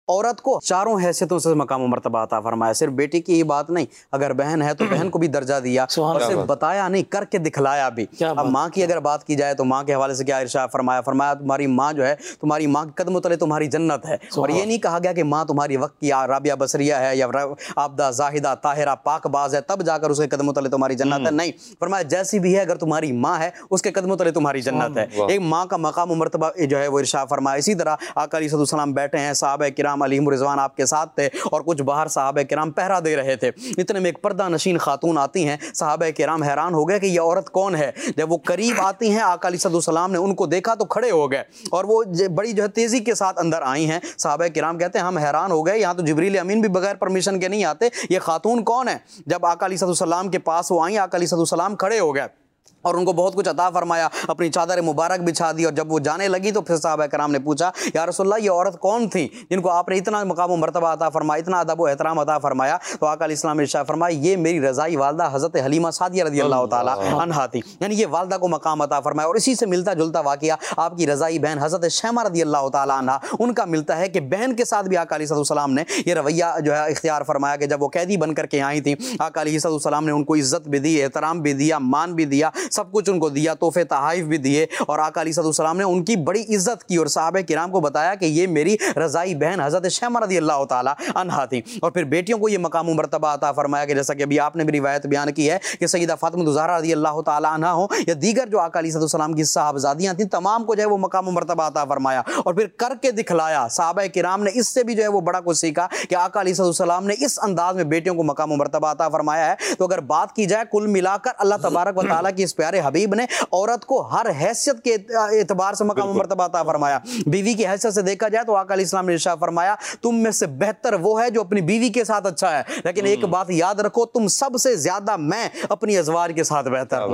عورت کو چاروں حیثیتوں سے مقام و مرتبہ عطا فرمایا. صرف بیٹی کی ہی بات نہیں, اگر بہن ہے تو بہن کو بھی درجہ دیا, اور صرف بتایا نہیں, کر کے دکھلایا بھی. اب ماں کی اگر بات کی جائے تو ماں کے حوالے سے کیا ارشاد فرمایا تمہاری ماں جو ہے, تمہاری ماں کے قدموں تلے تمہاری جنت ہے. اور یہ نہیں کہا گیا کہ ماں تمہاری وقت کی رابعہ بصریہ ہے یا عابدہ زاہدہ طاہرہ پاک باز ہے تب جا کر اس کے قدموں تلے تمہاری جنت ہے. نہیں, فرمایا جیسی بھی ہے اگر تمہاری ماں ہے اس کے قدموں تلے تمہاری جنت ہے. ایک ماں کا مقام و مرتبہ جو ہے وہ ارشاد فرمایا. اسی طرح آقا علیہ السلام بیٹھے ہیں, صحابہ کرام علیہم رضوان آپ کے ساتھ تھے, اور کچھ باہر صحابہ کرام پہرا دے رہے تھے. اتنے میں ایک پردہ نشین خاتون آتی ہیں, صحابہ کرام حیران ہو گئے کہ یہ عورت کون ہے. جب وہ قریب آتی ہیں آقا علیہ السلام نے ان کو دیکھا تو کھڑے ہو گئے, اور وہ بڑی جو ہے تیزی کے ساتھ اندر آئی ہیں. صحابہ کرام کہتے ہیں ہم حیران ہو گئے, یہاں تو جبریل امین بھی بغیر پرمیشن کے نہیں آتے, یہ خاتون کون ہے. جب آقا علیہ السلام کے پاس وہ آئیں, آقا علیہ السلام کھڑے ہو گئے اور ان کو بہت کچھ عطا فرمایا, اپنی چادر مبارک بچھا دی. اور جب وہ جانے لگی تو پھر صحابہ کرام نے پوچھا یا رسول اللہ یہ عورت کون تھی جن کو آپ نے اتنا مقام و مرتبہ عطا فرمایا, اتنا ادب و احترام عطا فرمایا. تو آقا علیہ السلام نے ارشاد فرمایا یہ میری رضائی والدہ حضرت حلیمہ سعدیہ رضی اللہ تعالیٰ عنہا تھی. یعنی یہ والدہ کو مقام عطا فرمایا. اور اسی سے ملتا جلتا واقعہ آپ کی رضائی بہن حضرت شیمہ رضی اللہ تعالیٰ عنہا, ان کا ملتا ہے کہ بہن کے ساتھ بھی آقا علیہ السلام نے یہ رویہ جو ہے اختیار فرمایا کہ جب وہ قیدی بن کر کے آئی تھیں, آقا علیہ السلام نے ان کو عزت بھی دی, احترام بھی دیا, مان بھی دیا, سب کچھ ان کو دیا, تحفے تحائف بھی دیے. اور آقا علیہ السلام نے ان کی بڑی عزت کی اور صحابہ کرام کو بتایا کہ یہ میری رضائی بہن حضرت شیمہ رضی اللہ تعالی عنہا تھی. اور پھر بیٹیوں کو یہ مقام و مرتبہ عطا فرمایا کہ جیسا کہ ابھی آپ نے بھی روایت بیان کی ہے کہ سیدہ فاطمہ الزہرا رضی اللہ تعالی عنہا ہوں یا دیگر جو آقا علیہ السلام کی صاحبزادیاں تھیں, تمام کو جو ہے وہ مقام و مرتبہ عطا فرمایا اور پھر کر کے دکھلایا. صحابہ کرام نے اس سے بھی جو ہے وہ بڑا کچھ سیکھا کہ آقا علیہ السلام نے اس انداز میں بیٹیوں کو مقام و مرتبہ عطا فرمایا ہے. تو اگر بات کی جائے کل ملا کر اللہ تبارک و تعالیٰ کی اس پیارے حبیب نے عورت کو ہر حیثیت کے اعتبار سے مقام و مرتبہ عطا فرمایا. بیوی کی حیثیت سے دیکھا جائے تو آقا علیہ السلام نے ارشاد فرمایا تم میں سے بہتر وہ ہے جو اپنی بیوی کے ساتھ اچھا ہے, لیکن ایک بات یاد رکھو تم سب سے زیادہ میں اپنی ازواج کے ساتھ بہتر ہوں.